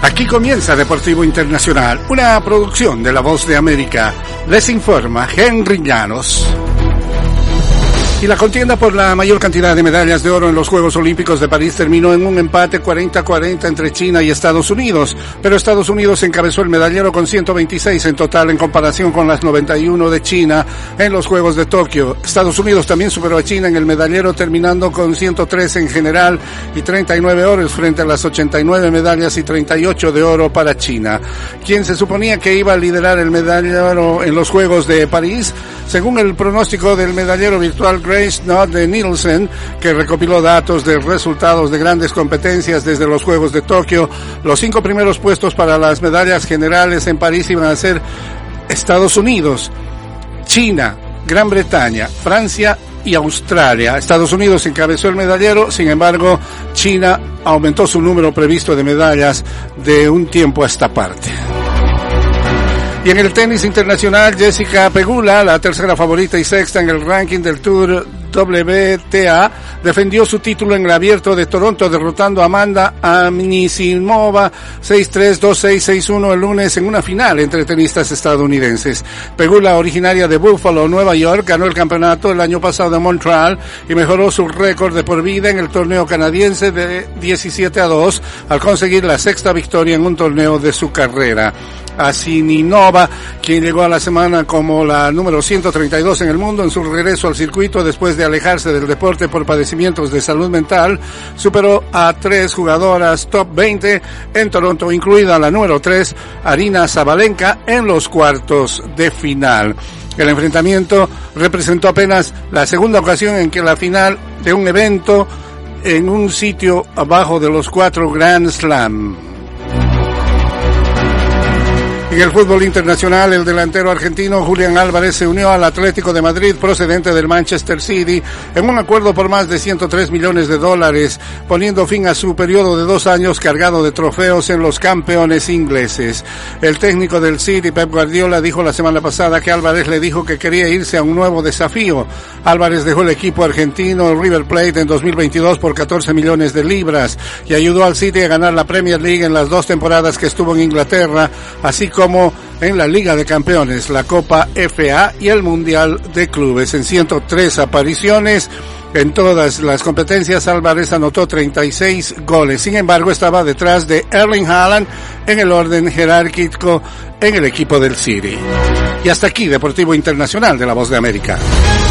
Aquí comienza Deportivo Internacional, una producción de La Voz de América. Les informa Henry Llanos. Y la contienda por la mayor cantidad de medallas de oro en los Juegos Olímpicos de París terminó en un empate 40-40 entre China y Estados Unidos, pero Estados Unidos encabezó el medallero con 126 en total en comparación con las 91 de China en los Juegos de Tokio. Estados Unidos también superó a China en el medallero terminando con 103 en general y 39 oros frente a las 89 medallas y 38 de oro para China. Quien se suponía que iba a liderar el medallero en los Juegos de París, según el pronóstico del medallero virtual Grace Knott de Nielsen, que recopiló datos de resultados de grandes competencias desde los Juegos de Tokio, los 5 primeros puestos para las medallas generales en París iban a ser Estados Unidos, China, Gran Bretaña, Francia y Australia. Estados Unidos encabezó el medallero, sin embargo, China aumentó su número previsto de medallas de un tiempo a esta parte. Y en el tenis internacional, Jessica Pegula, la tercera favorita y sexta en el ranking del Tour WTA, defendió su título en el Abierto de Toronto derrotando a Amanda Anisimova 6-3, 2-6, 6-1 el lunes en una final entre tenistas estadounidenses. Pegula, originaria de Buffalo, Nueva York, ganó el campeonato el año pasado en Montreal y mejoró su récord de por vida en el torneo canadiense de 17-2 al conseguir la sexta victoria en un torneo de su carrera. Anisimova, quien llegó a la semana como la número 132 en el mundo en su regreso al circuito después de alejarse del deporte por padecimientos de salud mental, superó a 3 jugadoras top 20 en Toronto, incluida la número 3, Aryna Sabalenka, en los cuartos de final. El enfrentamiento representó apenas la segunda ocasión en que la final de un evento en un sitio abajo de los 4 Grand Slam. En el fútbol internacional, el delantero argentino Julián Álvarez se unió al Atlético de Madrid procedente del Manchester City en un acuerdo por más de $103 millones, poniendo fin a su periodo de 2 años cargado de trofeos en los campeones ingleses. El técnico del City, Pep Guardiola, dijo la semana pasada que Álvarez le dijo que quería irse a un nuevo desafío. Álvarez dejó el equipo argentino River Plate en 2022 por 14 millones de libras y ayudó al City a ganar la Premier League en las 2 temporadas que estuvo en Inglaterra, así como en la Liga de Campeones, la Copa FA y el Mundial de Clubes. En 103 apariciones en todas las competencias, Álvarez anotó 36 goles. Sin embargo, estaba detrás de Erling Haaland en el orden jerárquico en el equipo del City. Y hasta aquí, Deportivo Internacional de La Voz de América.